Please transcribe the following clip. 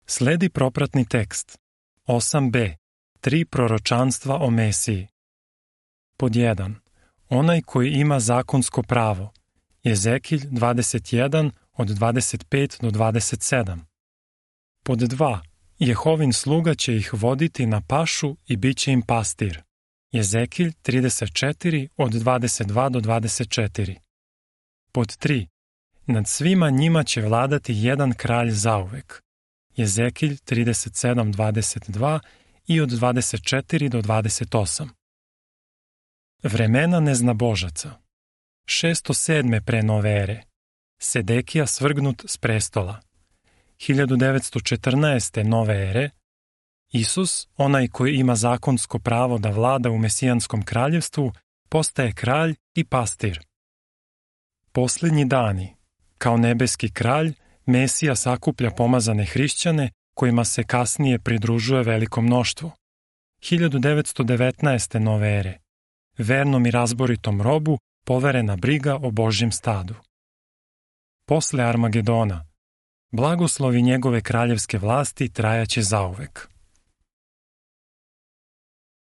Sledi propratni tekst. 8b. 3 proročanstva o Mesiji. Pod 1. Onaj koji ima zakonsko pravo. Jezekilj 21 od 25 do 27. Pod 2. Jehovin sluga će ih voditi na pašu i bit će im pastir. Jezekilj 34 od 22 do 24. Pod 3. Nad svima njima će vladati jedan kralj zauvek. Jezekilj 37:22 i od 24 do 28. Vremena neznabožaca. 607. pre nove ere. Sedekija svrgnut s prestola. 1914. nove ere. Isus, onaj koji ima zakonsko pravo da vlada u mesijanskom kraljevstvu, postaje kralj i pastir. Posljednji dani. Kao nebeski kralj, Mesija sakuplja pomazane hrišćane kojima se kasnije pridružuje veliko mnoštvo. 1919. nove ere. Vernom i razboritom robu poverena briga o Božjem stadu. Posle Armagedona, blagoslovi njegove kraljevske vlasti trajaće zauvek.